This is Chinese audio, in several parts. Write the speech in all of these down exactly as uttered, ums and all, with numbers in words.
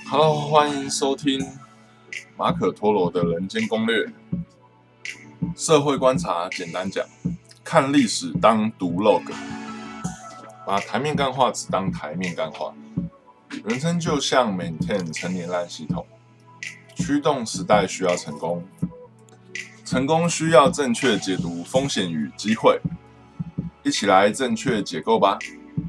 Hello，欢迎收听马可托罗的人间攻略。社会观察简单讲，看历史当读 log， 把台面干话只当台面干话。人生就像 maintain 成年烂系统，驱动时代需要成功，成功需要正确解读风险与机会，一起来正确解构吧。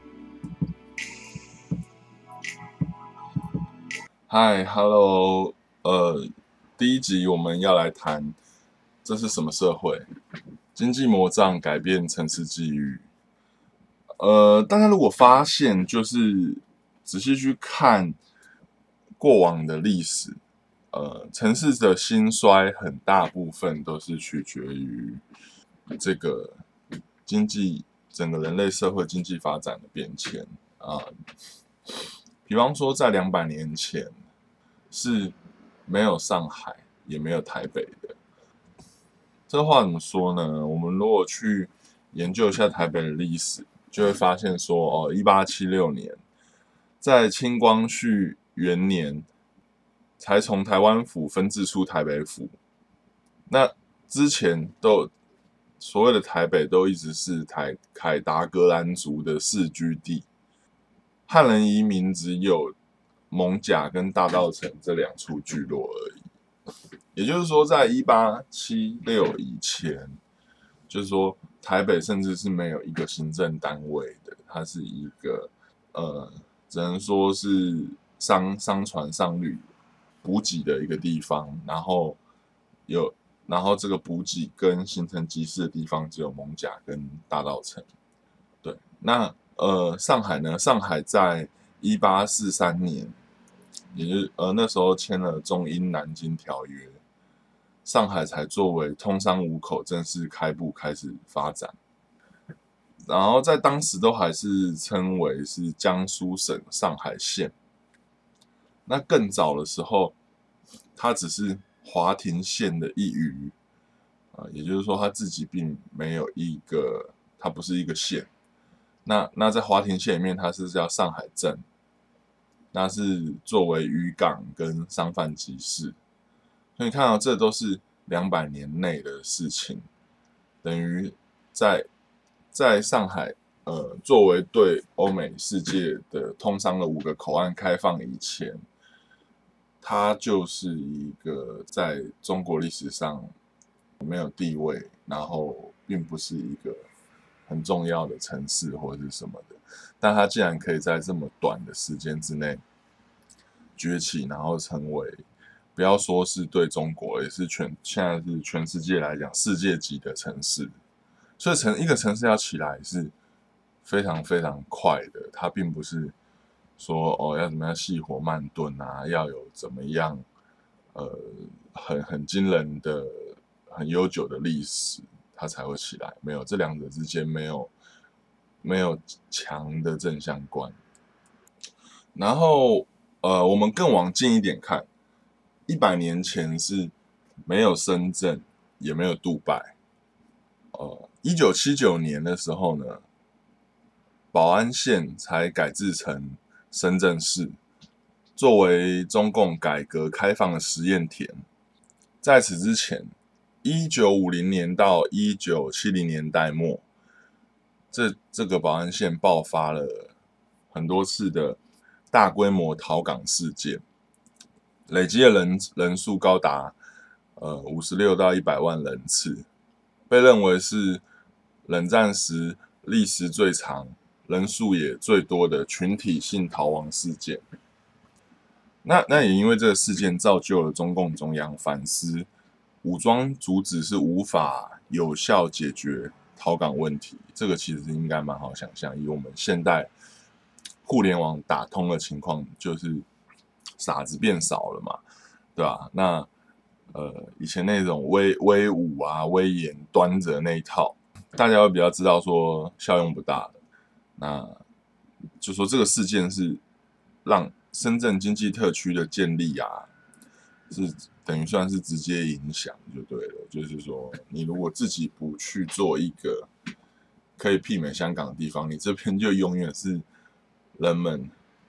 嗨 ，Hello， 呃，第一集我们要来谈这是什么社会？经济魔杖改变城市际遇。呃，大家如果发现，就是仔细去看过往的历史，呃，城市的兴衰很大部分都是取决于这个经济整个人类社会经济发展的变迁啊、呃。比方说，在两百年前是没有上海也没有台北的。这话怎么说呢？我们如果去研究一下台北的历史，就会发现说，哦，一八七六年，在清光绪元年，才从台湾府分治出台北府。那之前都所谓的台北都一直是台凯达格兰族的世居地，汉人移民只有艋舺跟大稻埕这两处聚落而已。也就是说，在一八七六以前，就是说台北甚至是没有一个行政单位的，它是一个呃，只能说是商商船商旅补给的一个地方。然后有，然后这个补给跟形成集市的地方只有艋舺跟大稻埕。对，那呃，上海呢？上海在一八四三年，也就是呃那时候签了中英南京条约。上海才作为通商五口正式开埠开始发展，然后在当时都还是称为是江苏省上海县。那更早的时候，它只是华亭县的一隅啊，也就是说它自己并没有一个，它不是一个县。那那在华亭县里面，它是叫上海镇，那是作为渔港跟商贩集市。所以你看到、哦、这都是两百年内的事情，等于在在上海，呃，作为对欧美世界的通商的五个口岸开放以前，它就是一个在中国历史上没有地位，然后并不是一个很重要的城市或者是什么的，但它竟然可以在这么短的时间之内崛起，然后成为。不要说是对中国，也是全现在是全世界来讲世界级的城市，所以城一个城市要起来是非常非常快的，它并不是说哦要怎么样细火慢炖啊，要有怎么样呃很很惊人的、很悠久的历史，它才会起来。没有，这两者之间没有没有强的正相关。然后呃，我们更往近一点看。一百年前是没有深圳，也没有杜拜。呃，一九七九年的时候呢，宝安县才改制成深圳市，作为中共改革开放的实验田。在此之前，一九五零年到一九七零年代末，这这个宝安县爆发了很多次的大规模逃港事件。累积的人人数高达呃五十六到一百万人次，被认为是冷战时历时最长、人数也最多的群体性逃亡事件。那那也因为这个事件造就了中共中央反思，武装阻止是无法有效解决逃港问题。这个其实应该蛮好想象，以我们现代互联网打通的情况，就是傻子变少了嘛，对吧？那呃，以前那种威威武啊、威严、端着那一套，大家会比较知道说效用不大的。那就说这个事件是让深圳经济特区的建立啊，是等于算是直接影响就对了。就是说，你如果自己不去做一个可以媲美香港的地方，你这边就永远是人们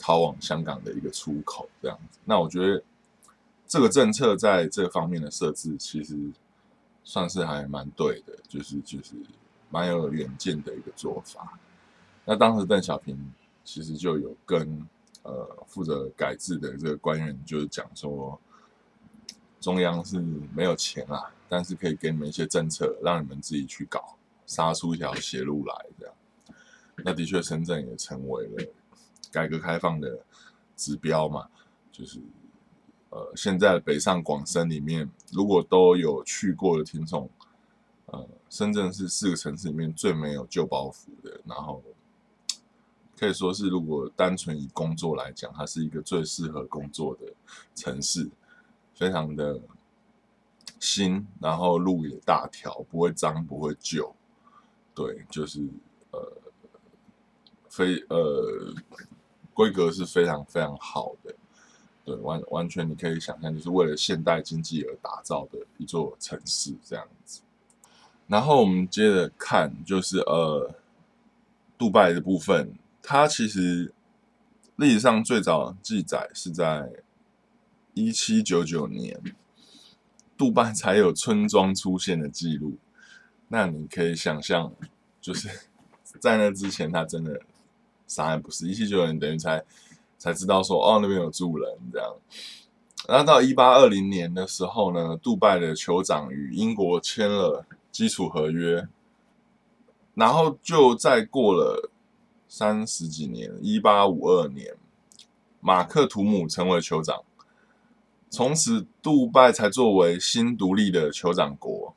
逃往香港的一个出口这样子。那我觉得这个政策在这方面的设置，其实算是还蛮对的，就是就是蛮有远见的一个做法。那当时邓小平其实就有跟呃负责改制的这个官员就是讲说，中央是没有钱啦，但是可以给你们一些政策，让你们自己去搞，杀出一条血路来这样。那的确，深圳也成为了改革开放的指标嘛，就是呃，现在北上广深里面，如果都有去过的听众，呃，深圳是四个城市里面最没有旧包袱的，然后可以说是如果单纯以工作来讲，它是一个最适合工作的城市，非常的新，然后路也大条，不会脏不会旧，对，就是呃。非呃规格是非常非常好的，对，完完全你可以想象，就是为了现代经济而打造的一座城市这样子。然后我们接着看，就是呃，杜拜的部分，它其实历史上最早记载是在一七九九年，杜拜才有村庄出现的记录。那你可以想象，就是在那之前，它真的。啥也不是，一七九九年等于才才知道说哦那边有住人这样，然后到一八二零年的时候呢，杜拜的酋长与英国签了基础合约，然后就再过了三十几年，一八五二年，马克图姆成为酋长，从此杜拜才作为新独立的酋长国，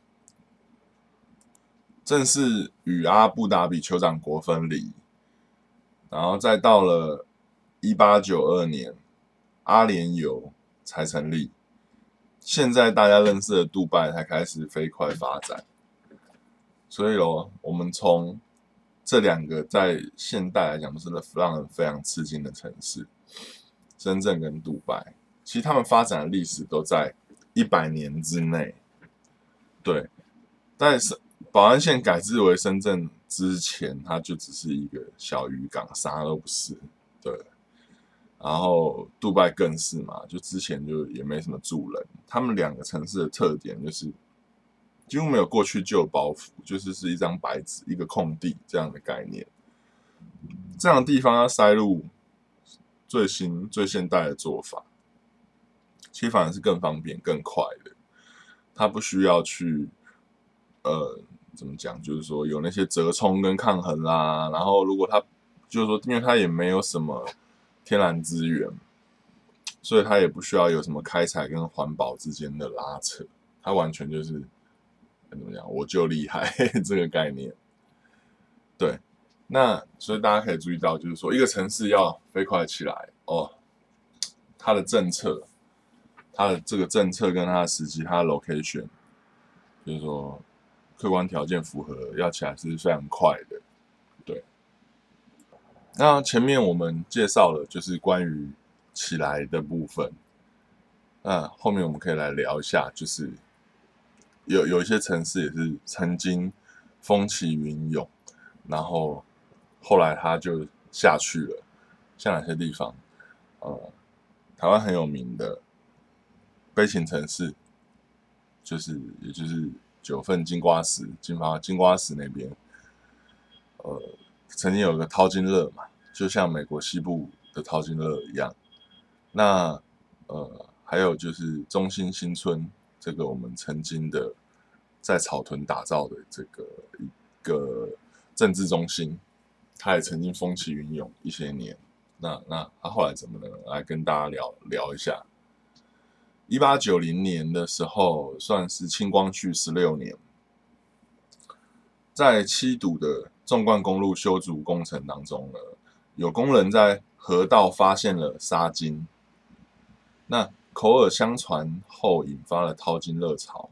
正式与阿布达比酋长国分离。然后再到了一八九二年，阿联酋才成立，现在大家认识的杜拜才开始飞快发展。所以咯，我们从这两个在现代来讲都是让人非常吃惊的城市，深圳跟杜拜，其实他们发展的历史都在一百年之内。对，但是宝安县改制为深圳之前，它就只是一个小渔港，啥都不是。对，然后杜拜更是嘛，就之前就也没什么住人。他们两个城市的特点就是几乎没有过去旧包袱，就是是一张白纸，一个空地这样的概念。这样的地方要塞入最新、最现代的做法，其实反而是更方便、更快的。它不需要去呃。怎么讲？就是说有那些折冲跟抗衡啦，然后如果它就是说，因为它也没有什么天然资源，所以它也不需要有什么开采跟环保之间的拉扯，它完全就是怎么讲，我就厉害这个概念。对，那所以大家可以注意到，就是说一个城市要飞快起来哦，它的政策，它的这个政策跟它的时机，它的 location， 就是说。客观条件符合，要起来是非常快的，对。那前面我们介绍了就是关于起来的部分，那后面我们可以来聊一下，就是有有一些城市也是曾经风起云涌，然后后来它就下去了，像哪些地方？呃，台湾很有名的悲情城市，就是也就是。九份金瓜石，金华金瓜石那边，呃，曾经有个淘金热嘛，就像美国西部的淘金热一样。那呃，还有就是中心新村，这个我们曾经的在草屯打造的这个一个政治中心，它也曾经风起云涌一些年。那那它后来怎么呢？来跟大家聊聊一下。一八九零年的时候，算是清光绪十六年，在七堵的纵贯公路修筑工程当中呢，有工人在河道发现了沙金，那口耳相传后引发了淘金热潮，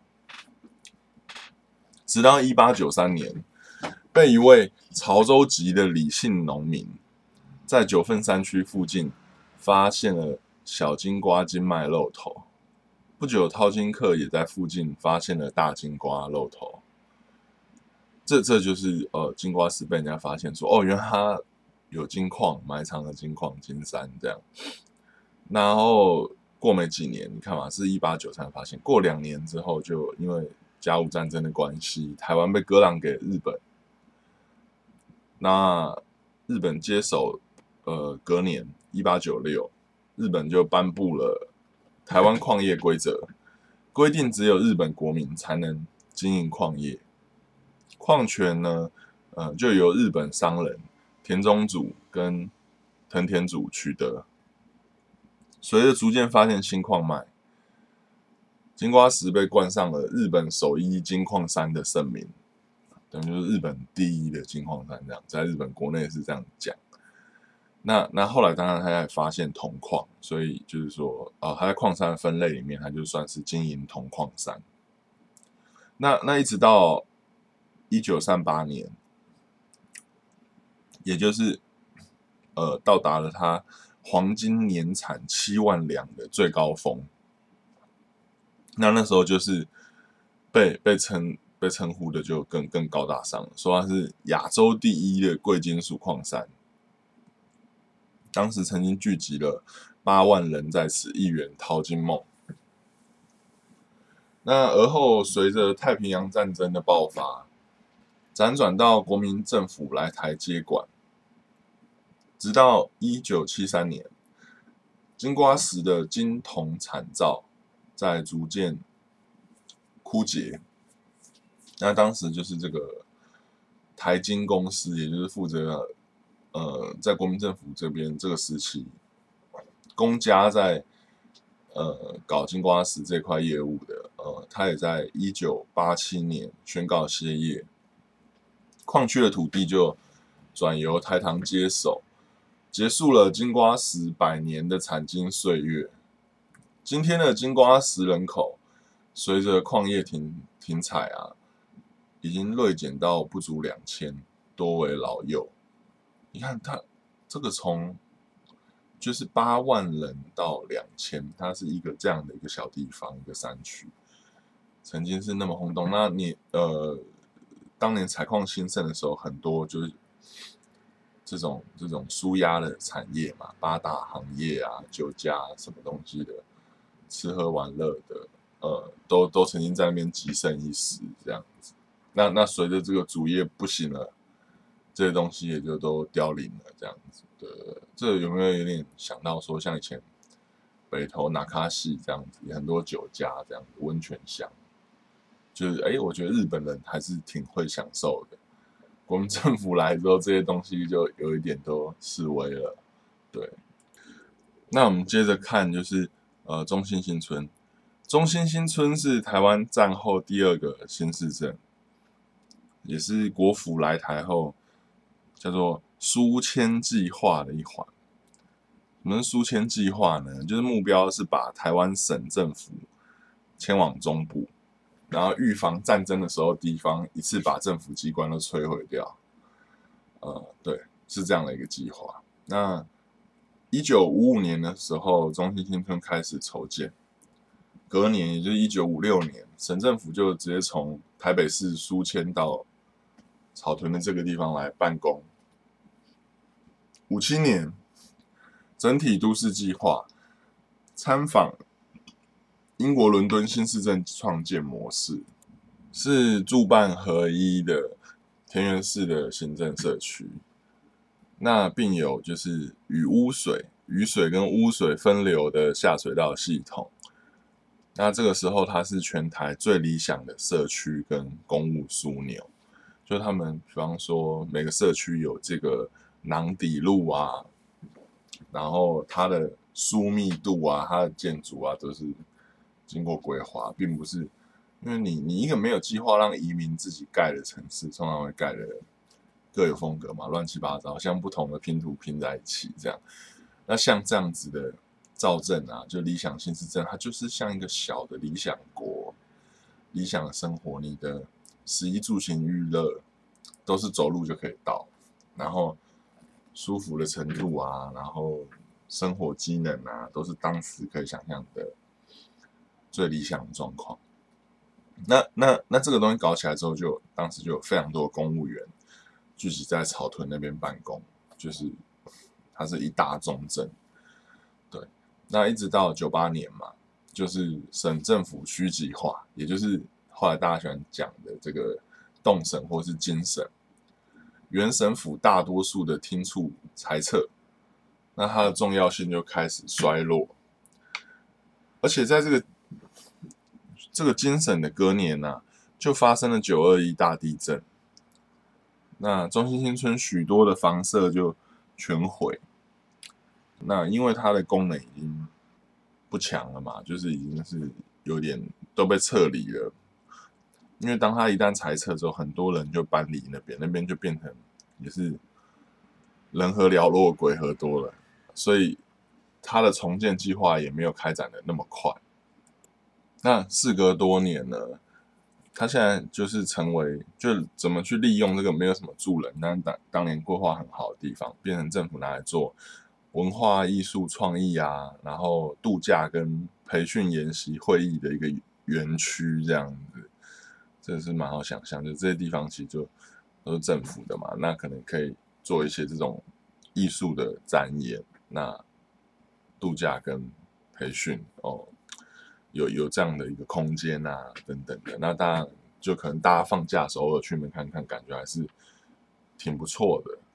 直到一八九三年，被一位潮州籍的李姓农民在九份山区附近发现了小金瓜金脉露头。不久，淘金客也在附近发现了大金瓜露头。这这就是呃，金瓜石被人家发现说，哦，原来它有金矿，埋藏了金矿、金山这样。然后过没几年，你看嘛，是一八九三发现，过两年之后，就因为甲午战争的关系，台湾被割让给日本。那日本接手，呃，隔年一八九六，日本就颁布了台湾矿业规则，规定只有日本国民才能经营矿业，矿权呢，呃，就由日本商人田中组跟藤田组取得。随着逐渐发现新矿脉，金瓜石被冠上了日本首一金矿山的盛名，等于就是日本第一的金矿山这样，在日本国内是这样讲。那那后来当然他还发现铜矿，所以就是说，呃，他在矿山分类里面，他就算是金银铜矿山。那那一直到一九三八年，也就是呃到达了他黄金年产七万两的最高峰。那那时候就是被被称被称呼的就更更高大上了，说它是亚洲第一的贵金属矿山。当时曾经聚集了八万人在此一圆淘金梦。那而后随着太平洋战争的爆发，辗转到国民政府来台接管，直到一九七三年，金瓜石的金铜产造在逐渐枯竭。那当时就是这个台金公司，也就是负责呃在国民政府这边这个时期，公家在呃搞金瓜石这块业务的，呃，他也在一九八七年宣告歇业，矿区的土地就转由台糖接手，结束了金瓜石百年的产金岁月。今天的金瓜石人口，随着矿业停停采啊，已经锐减到不足两千，多为老幼。你看它这个从就是八万人到两千，它是一个这样的一个小地方，一个山区，曾经是那么轰动。那你呃，当年采矿兴盛的时候，很多就是这种这种舒压的产业嘛，八大行业啊，酒家什么东西的，吃喝玩乐的，呃，都都曾经在那边极盛一时这样子。那那随着这个主业不行了，这些东西也就都凋零了这样子。对，这有没有有点想到说，像以前北投纳卡西这样子，也很多酒家这样子，温泉乡，就是哎，我觉得日本人还是挺会享受的。国民政府来之后，这些东西就有一点都式微了。对，那我们接着看，就是呃中兴新村。中兴新村是台湾战后第二个新市镇，也是国府来台后叫做书签计划的一环。什么是书签计划呢？就是目标是把台湾省政府迁往中部，然后预防战争的时候，地方一次把政府机关都摧毁掉。呃，对，是这样的一个计划。那一九五五年的时候，中兴新村开始筹建，隔年也就是一九五六年，省政府就直接从台北市书迁到草屯的这个地方来办公。五七年，整体都市计划参访英国伦敦新市镇创建模式，是住办合一的田园式的行政社区。那并有就是与污水、雨水跟污水分流的下水道系统。那这个时候，它是全台最理想的社区跟公务枢纽。就他们，比方说每个社区有这个囊底路啊，然后它的疏密度啊，它的建筑啊，都是经过规划，并不是因为你你一个没有计划让移民自己盖的城市，通常会盖的各有风格嘛，乱七八糟，像不同的拼图拼在一起这样。那像这样子的造镇啊，就理想新市镇，它就是像一个小的理想国，理想的生活，你的食衣住行娱乐都是走路就可以到，然后舒服的程度啊，然后生活机能啊，都是当时可以想象的最理想的状况。那那那这个东西搞起来之后就，当时就有非常多的公务员聚集在草屯那边办公， 就是它是一大重镇。对，那一直到九八年嘛，就是省政府区级化，也就是后来大家喜欢讲的这个动省或是京省。原省府大多数的厅处裁撤，那它的重要性就开始衰落。而且在这个这个京省的隔年呢、啊，就发生了九二一大地震。那中心新村许多的房舍就全毁。那因为它的功能已经不强了嘛，就是已经是有点都被撤离了。因为当它一旦裁撤之后，很多人就搬离那边，那边就变成也是人和寥落，鬼和多了，所以它的重建计划也没有开展的那么快。那事隔多年呢，它现在就是成为就怎么去利用这个没有什么住人，但当当年规划很好的地方，变成政府拿来做文化艺术创意啊，然后度假跟培训研习会议的一个园区这样子。这是蛮好想象，就这些地方其实就都是政府的嘛，那可能可以做一些这种艺术的展演，那度假跟培训哦，有有这样的一个空间啊等等的，那当然就可能大家放假的时候偶尔去那边看看，感觉还是挺不错的。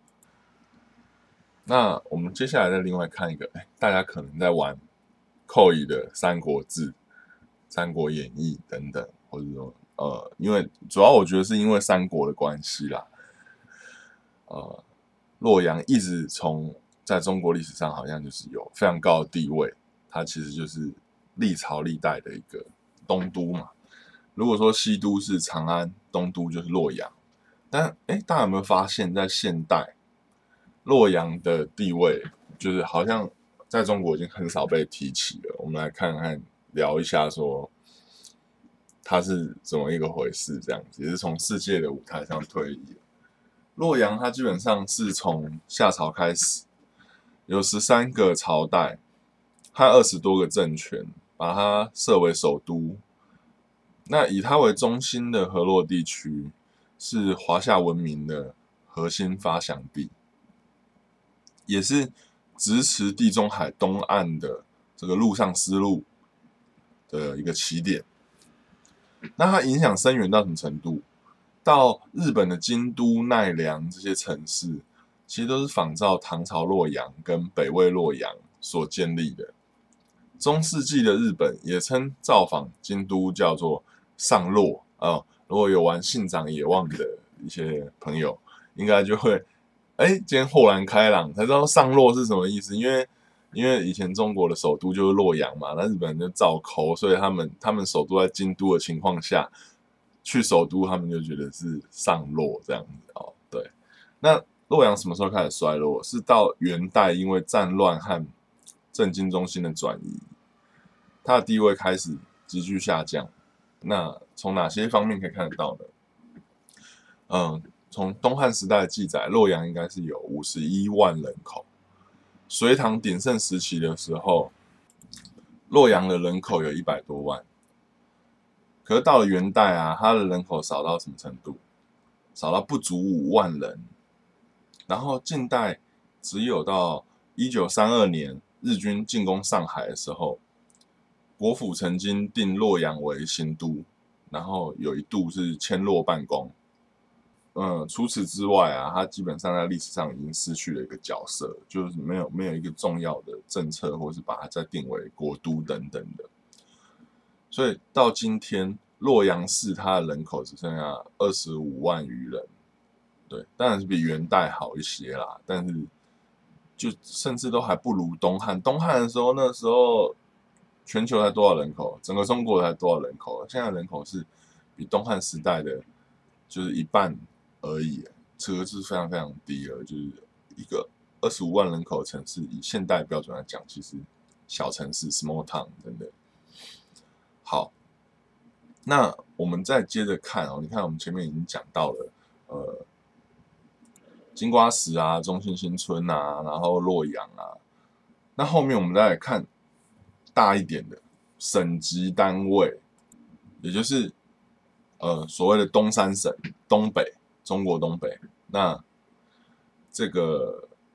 那我们接下来再另外看一个，哎，大家可能在玩寇乙的《三国志》《三国演义》等等，或者说。呃，因为主要我觉得是因为三国的关系啦，呃，洛阳一直从在中国历史上好像就是有非常高的地位，它其实就是历朝历代的一个东都嘛。如果说西都是长安，东都就是洛阳。但哎，大家有没有发现，在现代洛阳的地位就是好像在中国已经很少被提起了？我们来看看聊一下说。它是怎么一个回事？这样子也是从世界的舞台上退役。洛阳它基本上是从夏朝开始，有十三个朝代和二十多个政权，把它设为首都。那以它为中心的河洛地区是华夏文明的核心发祥地，也是直持地中海东岸的这个陆上丝路的一个起点。那它影响深远到什么程度？到日本的京都、奈良这些城市，其实都是仿照唐朝洛阳跟北魏洛阳所建立的。中世纪的日本也称造访京都叫做上洛啊、哦。如果有玩信长野望的一些朋友，应该就会哎，今天豁然开朗，才知道上洛是什么意思，因为。因为以前中国的首都就是洛阳嘛，那日本人就照抠，所以他们他们首都在京都的情况下，去首都他们就觉得是上洛这样子哦。对，那洛阳什么时候开始衰落？是到元代，因为战乱和政经中心的转移，它的地位开始急剧下降。那从哪些方面可以看得到呢？嗯，从东汉时代的记载，洛阳应该是有五十一万人口。隋唐鼎盛时期的时候，洛阳的人口有一百多万，可是到了元代啊，它的人口少到什么程度？少到不足五万人。然后近代只有到一九三二年日军进攻上海的时候，国府曾经定洛阳为新都，然后有一度是迁洛办公。嗯，除此之外啊，它基本上在历史上已经失去了一个角色，就是没有没有一个重要的政策，或是把它再定为国都等等的。所以到今天，洛阳市它的人口只剩下二十五万余人，对，当然是比元代好一些啦，但是就甚至都还不如东汉。东汉的时候，那时候全球才多少人口？整个中国才多少人口？现在人口是比东汉时代的就是一半。而已，这个是非常非常低了，就是一个二十五万人口的城市，以现代标准来讲，其实小城市 （small town） 真的好。那我们再接着看哦，你看我们前面已经讲到了，呃，金瓜石啊、中信新村啊，然后洛阳啊，那后面我们再来看大一点的省级单位，也就是呃所谓的东三省，东北。中国东北，那这个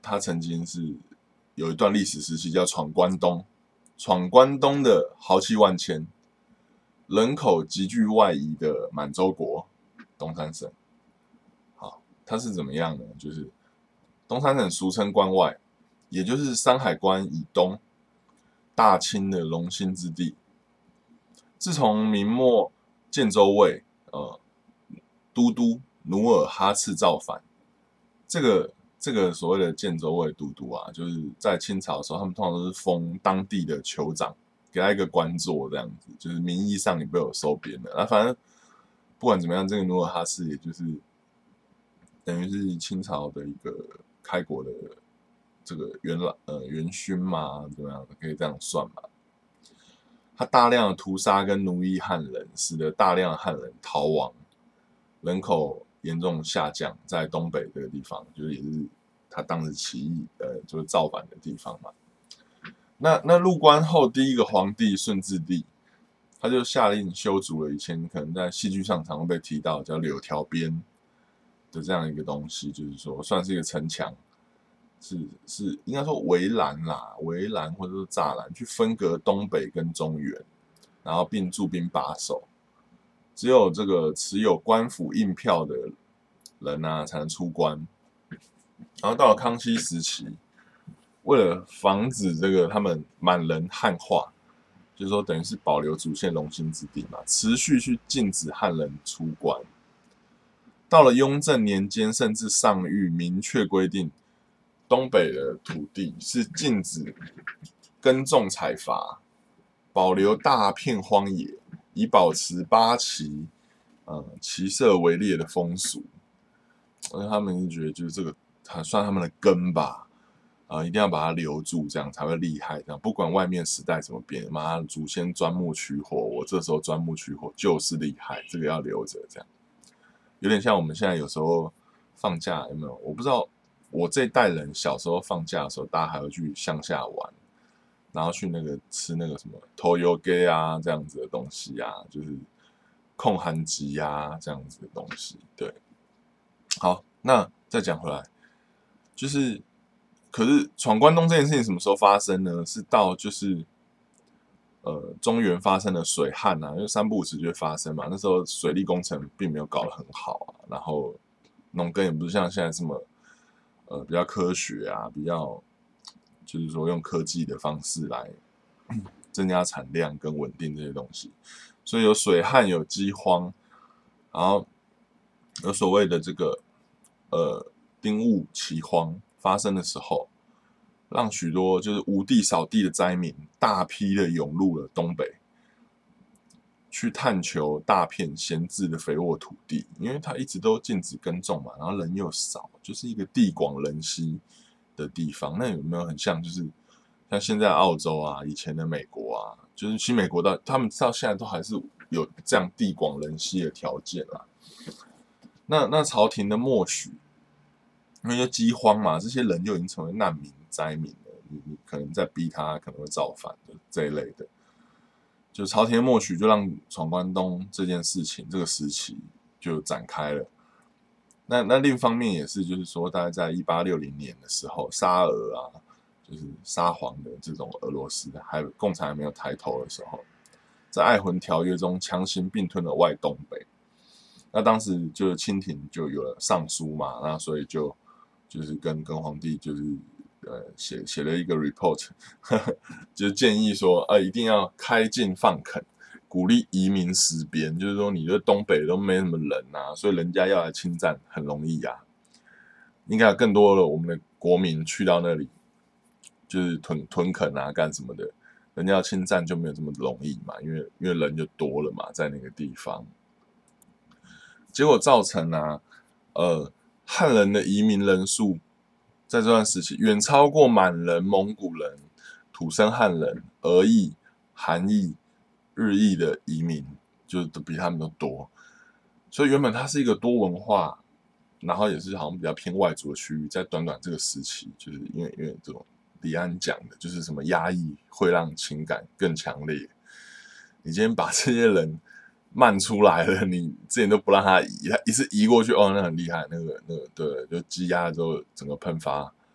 他曾经是有一段历史时期叫闯关东，闯关东的豪气万千，人口急剧外移的满洲国东三省。好，它是怎么样呢？就是东三省俗称关外，也就是山海关以东大清的龙兴之地。自从明末建州卫呃都督努尔哈赤造反，这个这个所谓的建州卫都督啊，就是在清朝的时候，他们通常都是封当地的酋长，给他一个官做这样子，就是名义上你被我收编的。那反正不管怎么样，这个努尔哈赤也就是等于是清朝的一个开国的这个元老呃元勋嘛，怎么样可以这样算吧？他大量的屠杀跟奴役汉人，使得大量的汉人逃亡，人口严重下降，在东北这个地方，就是也是他当时起义呃就是造反的地方嘛。那那入关后，第一个皇帝顺治帝，他就下令修筑了以前可能在戏剧上常会被提到叫柳条边的这样一个东西，就是说算是一个城墙。是是应该说围栏啦，围栏或者说栅栏，去分隔东北跟中原，然后并驻兵把守。只有这个持有官府印票的人啊，才能出关。然后到了康熙时期，为了防止这个他们满人汉化，就是说等于是保留主线龙兴之地嘛，持续去禁止汉人出关。到了雍正年间，甚至上谕明确规定，东北的土地是禁止耕种采伐，保留大片荒野，以保持八旗呃骑射围猎的风俗。而他们觉得就是这个算他们的根吧，啊、呃，一定要把它留住，这样才会厉害。这样不管外面时代怎么变，妈祖先钻木取火，我这时候钻木取火就是厉害，这个要留着。这样有点像我们现在有时候放假有没有？我不知道。我这一代人小时候放假的时候，大家还会去乡下玩，然后去那个吃那个什么头油鸡啊这样子的东西啊，就是控寒鸡啊这样子的东西。对，好，那再讲回来，就是可是闯关东这件事情什么时候发生呢？是到就是呃中原发生的水旱啊，因为三不五时就会发生嘛。那时候水利工程并没有搞得很好啊，然后农耕也不是像现在这么。呃，比较科学啊，比较就是说用科技的方式来增加产量跟稳定这些东西，所以有水旱，有饥荒，然后有所谓的这个呃丁戊奇荒发生的时候，让许多就是无地扫地的灾民大批的涌入了东北，去探求大片闲置的肥沃土地，因为它一直都禁止耕种嘛，然后人又少，就是一个地广人稀的地方。那有没有很像，就是像现在澳洲啊，以前的美国啊，就是其实美国到他们到现在都还是有这样地广人稀的条件啦。那那朝廷的默许，因为就饥荒嘛，这些人就已经成为难民灾民了，你你可能在逼他可能会造反的这一类的。就朝廷的默许，就让闯关东这件事情这个时期就展开了。那那另一方面也是，就是说，大概在一八六零年的时候，沙俄啊，就是沙皇的这种俄罗斯，还有共产还没有抬头的时候，在爱魂条约中强行并吞了外东北。那当时就清廷就有了上书嘛，那所以就就是跟跟皇帝就是。呃，写写了一个 report， 呵呵就建议说，呃，一定要开禁放垦，鼓励移民实边，就是说你的东北都没什么人啊，所以人家要来侵占很容易啊。应该有更多的我们的国民去到那里，就是屯屯垦啊，干什么的，人家要侵占就没有这么容易嘛，因为因为人就多了嘛，在那个地方，结果造成啊，呃，汉人的移民人数。在这段时期，远超过满人、蒙古人、土生汉人、俄裔、韩裔、日裔的移民，就是都比他们都多。所以原本它是一个多文化，然后也是好像比较偏外族的区域，在短短这个时期，就是因为因为这种李安讲的，就是什么压抑会让情感更强烈。你今天把这些人漫出来了，你之前都不让他移，他一次移过去，哦，那很厉害，那个那个对，就积压之后整个喷发，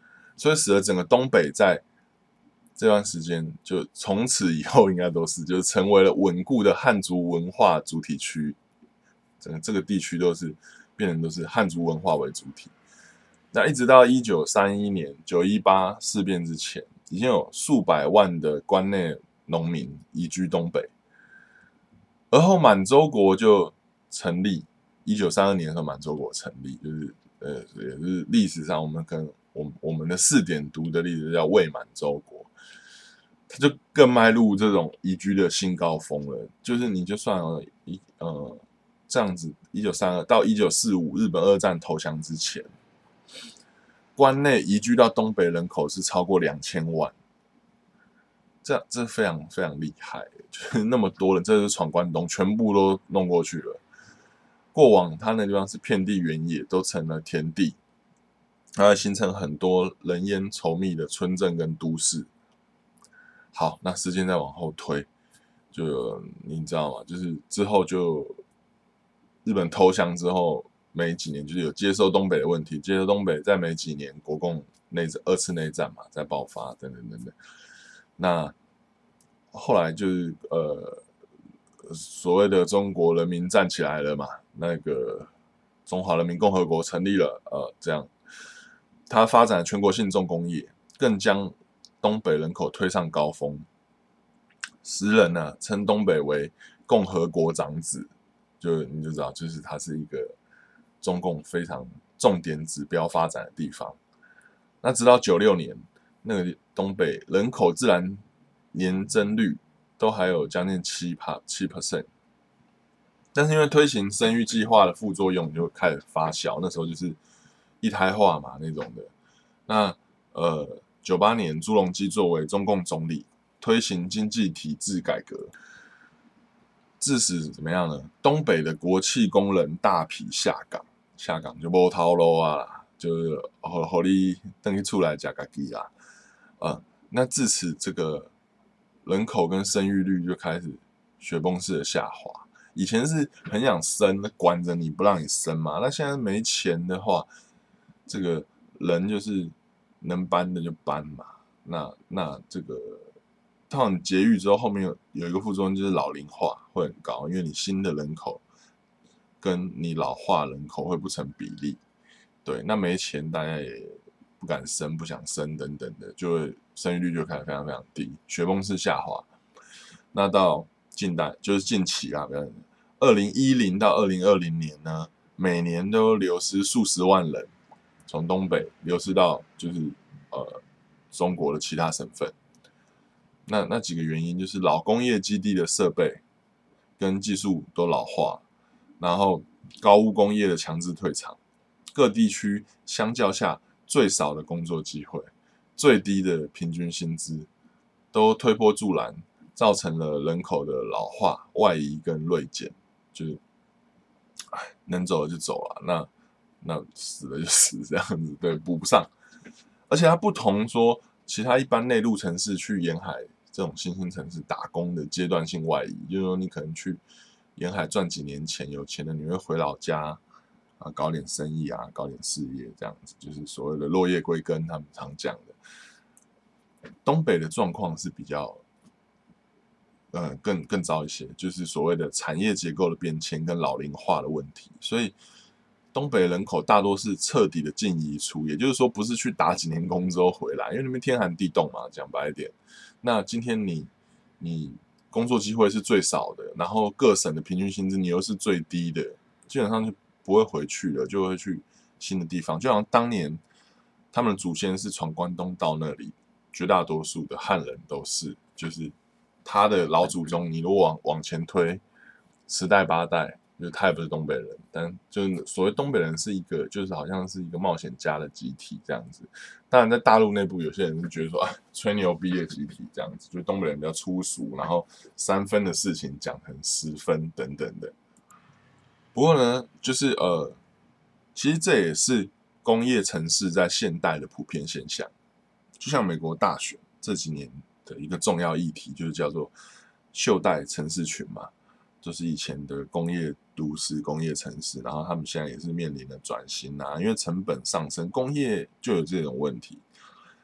所以使得整个东北在这段时间就从此以后应该都是就成为了稳固的汉族文化主体区，整个这个地区都是变成都是汉族文化为主体。那一直到一九三一年九一八事变之前，已经有数百万的关内农民移居东北，而后满洲国就成立。一九三二年的时候，满洲国成立，就是呃，也是历史上我们可能我们我们的四点读的例子叫伪满洲国。它就更迈入这种移居的新高峰了。就是你就算了一呃这样子，一九三二到一九四五日本二战投降之前，关内移居到东北人口是超过两千万，这样这非常非常厉害，就是那么多人，这是闯关东，全部都弄过去了。过往它那地方是遍地原野，都成了田地，它会形成很多人烟稠密的村镇跟都市。好，那时间再往后推，就你知道吗？就是之后就日本投降之后没几年，就是有接收东北的问题，接收东北再没几年，国共内战二次内战嘛，再爆发等等等等。那后来就是呃所谓的中国人民站起来了嘛，那个中华人民共和国成立了，呃，这样它发展全国性重工业，更将东北人口推上高峰。时人呢、啊、称东北为共和国长子，就你就知道，就是它是一个中共非常重点指标发展的地方。那直到九六年，那个东北人口自然年增率都还有将近七帕七 percent， 但是因为推行生育计划的副作用就开始发酵，那时候就是一胎化嘛那种的。那呃，九八年朱镕基作为中共总理，推行经济体制改革，致使怎么样呢？东北的国企工人大批下岗，下岗就没头路啊啦，就是和和你等于出来加个鸡啦，呃，那自此这个人口跟生育率就开始雪崩式的下滑。以前是很想生，管着你不让你生嘛，那现在没钱的话，这个人就是能搬的就搬嘛，那那这个。通常节育之后，后面有有一个副作用就是老龄化会很高，因为你新的人口跟你老化人口会不成比例。对，那没钱，大家也不敢生、不想生等等的，就会生育率就开始非常非常低，雪崩式下滑。那到近代就是近期啊，二零一零到二零二零年呢，每年都流失数十万人，从东北流失到就是呃中国的其他省份。那那几个原因就是老工业基地的设备跟技术都老化，然后高污工业的强制退场，各地区相较下最少的工作机会，最低的平均薪资，都推波助澜，造成了人口的老化、外移跟锐减，就是能走的就走了，那那死了就死这样子，对，补不上。而且它不同说其他一般内陆城市去沿海这种新兴城市打工的阶段性外移，就是说你可能去沿海赚几年钱，有钱的你会回老家啊，搞点生意啊，搞点事业这样子，就是所谓的落叶归根，他们常讲的。东北的状况是比较，呃，更更糟一些，就是所谓的产业结构的变迁跟老龄化的问题，所以。东北人口大多是彻底的净移出，也就是说，不是去打几年工之后回来，因为那边天寒地冻嘛，讲白一点。那今天你你工作机会是最少的，然后各省的平均薪资你又是最低的，基本上就不会回去了，就会去新的地方。就好像当年他们的祖先是闯关东到那里，绝大多数的汉人都是，就是他的老祖宗，你如果往往前推十代八代。就他也不是东北人，但就是所谓东北人是一个，就是好像是一个冒险家的集体这样子。当然，在大陆内部，有些人是觉得说，啊，吹牛逼的集体这样子，就是东北人比较粗俗，然后三分的事情讲成十分等等的。不过呢，就是呃，其实这也是工业城市在现代的普遍现象。就像美国大选这几年的一个重要议题，就是叫做袖带城市群嘛。就是以前的工业都市、工业城市，然后他们现在也是面临了转型啊，因为成本上升，工业就有这种问题。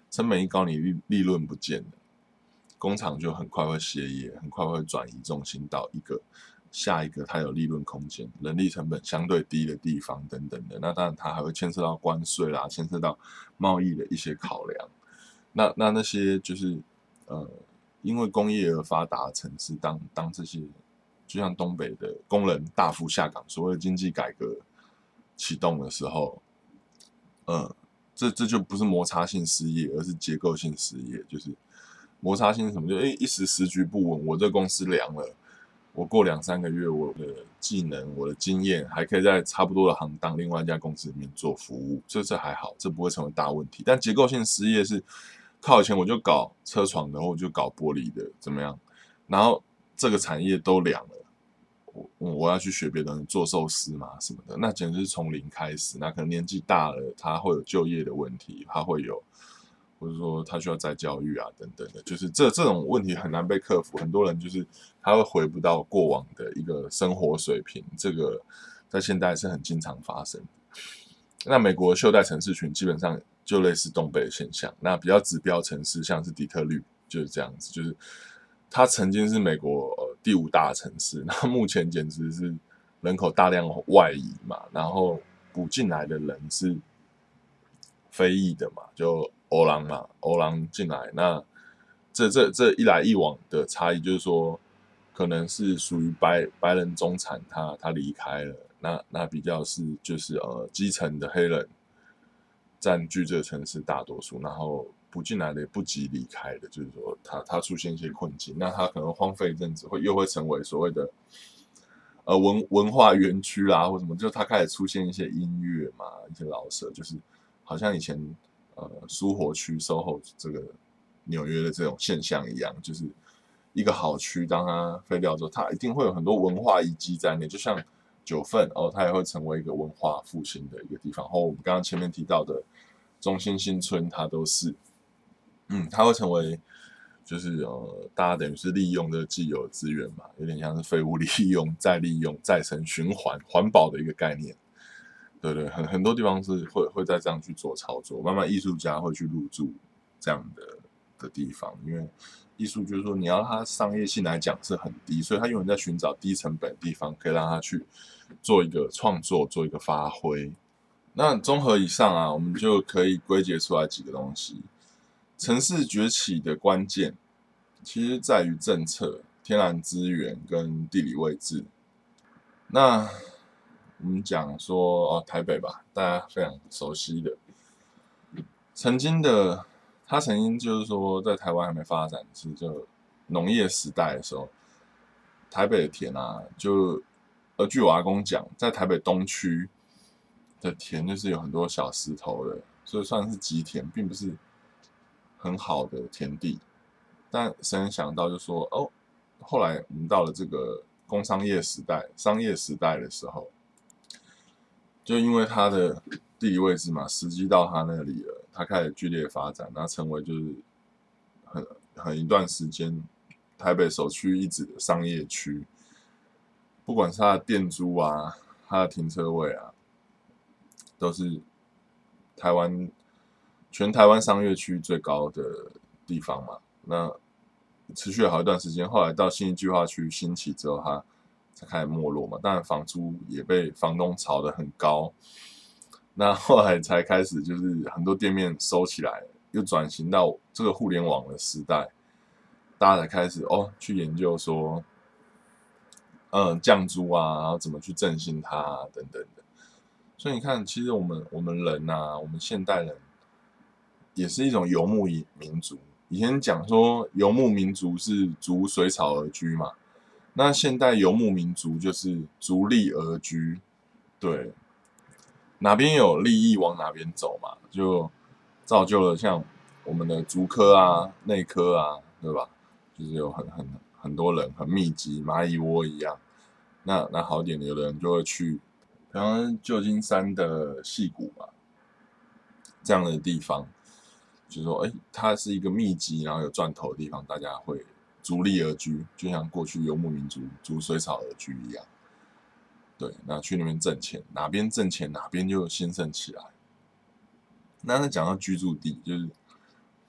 成本一高，你利利润不见了，工厂就很快会歇业，很快会转移重心到一个下一个它有利润空间、人力成本相对低的地方等等的。那当然它还会牵涉到关税啦，牵涉到贸易的一些考量。那那那些就是呃，因为工业而发达的城市，当当这些就像东北的工人大幅下岗，所谓的经济改革启动的时候，呃，这这就不是摩擦性失业，而是结构性失业。就是摩擦性是什么？就哎一时时局不稳，我这公司凉了，我过两三个月，我的技能、我的经验还可以在差不多的行当另外一家公司里面做服务，这这还好，这不会成为大问题。但结构性失业是靠以前我就搞车床的，或者就搞玻璃的，怎么样？然后这个产业都凉了。我我要去学别的东西，做寿司嘛什么的，那简直是从零开始。那可能年纪大了，他会有就业的问题，他会有，或者说他需要再教育啊等等的，就是这这种问题很难被克服。很多人就是他会回不到过往的一个生活水平，这个在现代是很经常发生的。那美国袖带城市群基本上就类似东北的现象，那比较指标城市像是底特律就是这样子，就是它曾经是美国呃第五大城市，那目前简直是人口大量外移嘛，然后补进来的人是非裔的嘛，就欧郎嘛，欧郎进来，那这这这一来一往的差异，就是说可能是属于白白人中产他他离开了，那那比较是就是呃基层的黑人占据这个城市大多数，然后补进来的也不急离开的，就是说他他出现一些困境，那他可能荒废一阵子，会又会成为所谓的呃文文化园区啦，或什么，就他开始出现一些音乐嘛，一些老舍，就是好像以前呃苏活区、S O H O 这个纽约的这种现象一样，就是一个好区，当它废掉之后，它一定会有很多文化遗迹在内，就像九份哦，它也会成为一个文化复兴的一个地方。然后我们刚刚前面提到的中心新村，它都是，嗯，它会成为就是呃，大家等于是利用这既有资源嘛，有点像是废物利用、再利用、再生循环、环保的一个概念。对对，很很多地方是会会在这样去做操作，慢慢艺术家会去入驻这样的的地方，因为艺术就是说你要它商业性来讲是很低，所以他永远在寻找低成本的地方，可以让他去做一个创作，做一个发挥。那综合以上啊，我们就可以归结出来几个东西。城市崛起的关键，其实在于政策、天然资源跟地理位置。那我们讲说哦，台北吧，大家非常熟悉的，曾经的他曾经就是说，在台湾还没发展是就农业时代的时候，台北的田啊，就呃据我阿公讲，在台北东区的田就是有很多小石头的，所以算是瘠田，并不是很好的田地。但谁能想到，就说哦，后来我们到了这个工商业时代、商业时代的时候，就因为它的地理位置嘛，时机到它那里了，它开始剧烈发展，然后成为就是很很一段时间台北首屈一指的商业区。不管是它的店租啊，它的停车位啊，都是台湾全台湾商业区最高的地方嘛。那持续了好一段时间，后来到信义计划区兴起之后，它才开始没落嘛。当然，房租也被房东炒得很高。那后来才开始，就是很多店面收起来，又转型到这个互联网的时代，大家才开始哦去研究说，嗯，降租啊，然后怎么去振兴它啊，等等的。所以你看，其实我们我们人呐、啊，我们现代人也是一种游牧民族。以前讲说游牧民族是逐水草而居嘛，那现代游牧民族就是逐利而居，对，哪边有利益往哪边走嘛，就造就了像我们的竹科啊、内科啊，对吧？就是有很很很多人很密集，蚂蚁窝一样。那那好点的，有的人就会去，比方旧金山的矽谷嘛，这样的地方，就是说，哎，它是一个密集然后有赚头的地方，大家会逐利而居，就像过去游牧民族逐水草而居一样。对，那去那边挣钱，哪边挣钱哪边就兴盛起来。那他讲到居住地，就是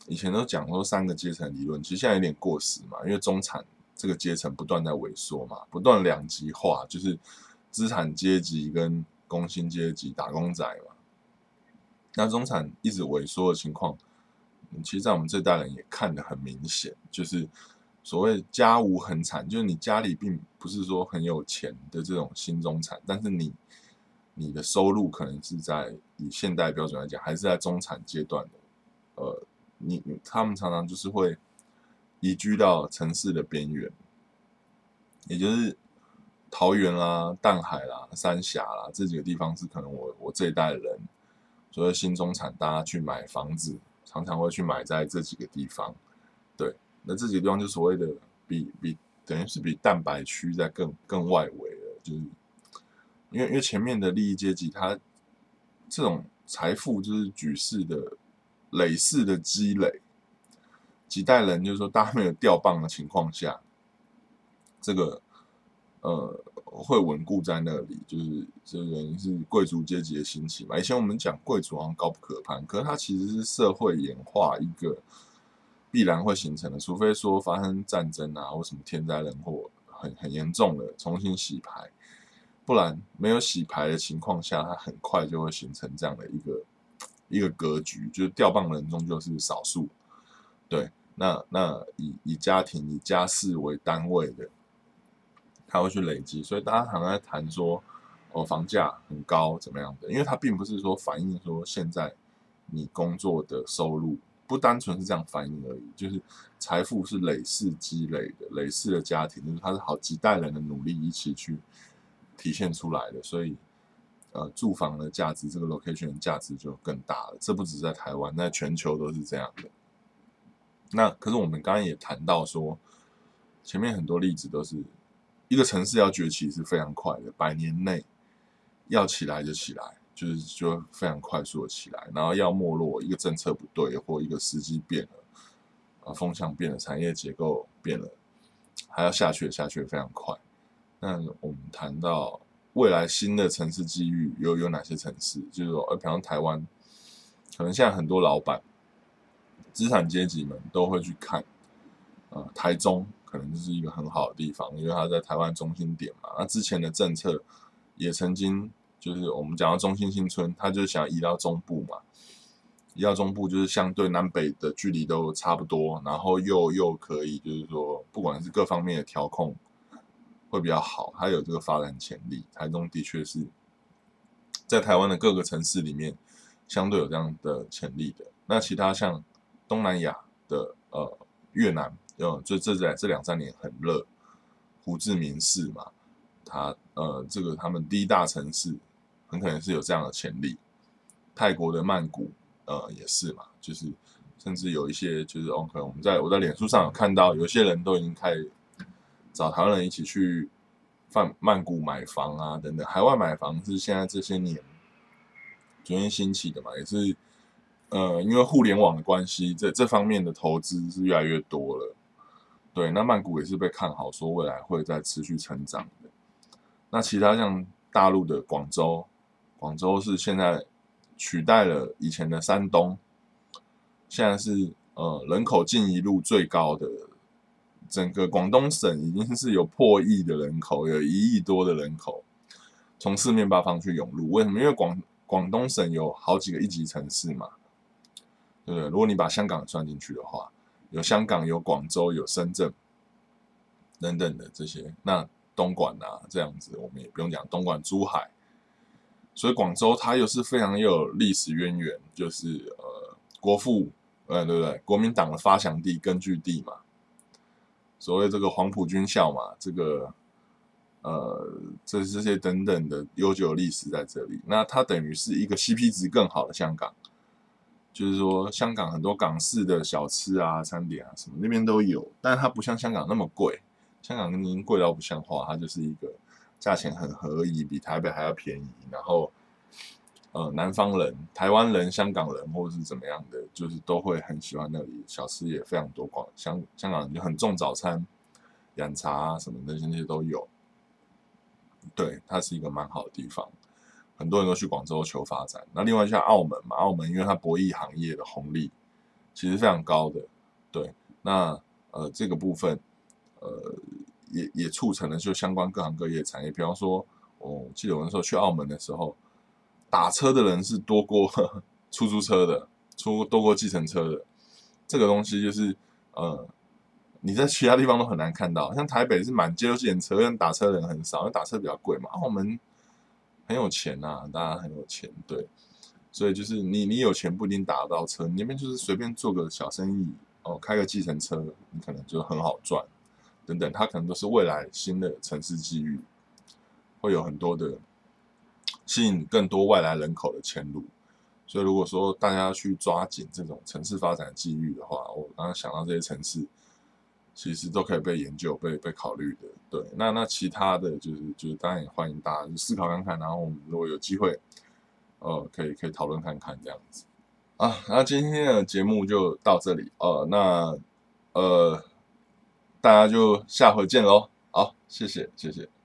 以前都讲说三个阶层理论，其实现在有点过时嘛，因为中产这个阶层不断在萎缩嘛，不断两极化，就是资产阶级跟工薪阶级、打工仔嘛。那中产一直萎缩的情况，其实在我们这代人也看得很明显，就是所谓家无恒产，就是你家里并不是说很有钱的这种新中产，但是你你的收入可能是在以现代标准来讲，还是在中产阶段的，呃，你他们常常就是会移居到城市的边缘，也就是桃园啦、淡海啦、三峡啦这几个地方是可能我我这一代的人，所谓新中产，大家去买房子，常常会去买在这几个地方。对，那这几个地方就所谓的比比等于是比蛋白区在更更外围了，就是因为因为前面的利益阶级，它这种财富就是举世的累世的积累，几代人就是说大家没有掉棒的情况下，这个呃会稳固在那里，就是这原因是贵族阶级的兴起嘛。以前我们讲贵族好像高不可攀，可是它其实是社会演化一个必然会形成的，除非说发生战争啊或什么天灾人祸很很严重的重新洗牌，不然没有洗牌的情况下，它很快就会形成这样的一个一个格局，就是掉棒人终究是少数。对，那那以以家庭以家事为单位的，它会去累积，所以大家常常在谈说，哦，房价很高怎么样的，因为它并不是说反映说现在你工作的收入，不单纯是这样反映而已，就是财富是累世积累的，累世的家庭，就是它是好几代人的努力一起去体现出来的，所以呃，住房的价值，这个 location 的价值就更大了。这不止在台湾，在全球都是这样的。那可是我们刚刚也谈到说，前面很多例子都是一个城市要崛起是非常快的，百年内要起来就起来，就是就非常快速的起来，然后要没落，一个政策不对或一个时机变了，啊，风向变了，产业结构变了，还要下去下去非常快。那我们谈到未来新的城市机遇有有哪些城市？就是说，呃，比方台湾，可能现在很多老板、资产阶级们都会去看，呃，台中可能就是一个很好的地方，因为它在台湾中心点嘛。那之前的政策也曾经就是我们讲到中心新村，它就想移到中部嘛，移到中部就是相对南北的距离都差不多，然后又又可以就是说，不管是各方面的调控会比较好，它有这个发展潜力。台中的确是在台湾的各个城市里面相对有这样的潜力的。那其他像东南亚的呃越南，呃，就这这这两三年很热，胡志明市嘛，它呃这个他们第一大城市很可能是有这样的潜力。泰国的曼谷呃也是嘛，就是甚至有一些就是哦，可能我们在我在脸书上有看到，有些人都已经开始找台湾人一起去曼曼谷买房啊等等。海外买房是现在这些年逐渐兴起的嘛，也是呃因为互联网的关系，这这方面的投资是越来越多了。对，那曼谷也是被看好，说未来会在持续成长的。那其他像大陆的广州，广州是现在取代了以前的山东，现在是呃人口进一路最高的，整个广东省已经是有破亿的人口，有一亿多的人口从四面八方去涌入。为什么？因为广广东省有好几个一级城市嘛，对不对？如果你把香港算进去的话，有香港、有广州、有深圳等等的这些，那东莞啊这样子，我们也不用讲东莞、珠海，所以广州它又是非常有历史渊源，就是呃国父，呃对不对？国民党的发祥地、根据地嘛，所谓这个黄埔军校嘛，这个呃这这些等等的悠久历史在这里，那它等于是一个 C P 值更好的香港。就是说，香港很多港式的小吃啊、餐点啊什么那边都有，但是它不像香港那么贵。香港已经贵到不像话，它就是一个价钱很合宜，比台北还要便宜。然后，呃，南方人、台湾人、香港人或者是怎么样的，就是都会很喜欢那里，小吃也非常多。广香香港人就很重早餐、养茶啊什么的，那些都有。对，它是一个蛮好的地方。很多人都去广州求发展。那另外像澳门嘛，澳门因为它博弈行业的红利其实非常高的。对，那呃这个部分呃也也促成了就相关各行各业产业，比方说，我记得我那时候去澳门的时候，打车的人是多过出租车的，出多过计程车的。这个东西就是呃你在其他地方都很难看到，像台北是满街都计程车，但打车的人很少，因为打车比较贵嘛。澳门很有钱呐、啊，大家很有钱，对。所以就是你你有钱不一定打得到车，你那边就是随便做个小生意哦，开个计程车，你可能就很好赚，等等，它可能都是未来新的城市机遇，会有很多的吸引更多外来人口的迁入。所以如果说大家要去抓紧这种城市发展机遇的话，我刚刚想到这些城市，其实都可以被研究、被被考虑的。对，那那其他的就是就是当然也欢迎大家去思考看看，然后我们如果有机会。呃，可以可以讨论看看这样子啊。那今天的节目就到这里，呃，那呃，大家就下回见喽。好，谢谢谢谢。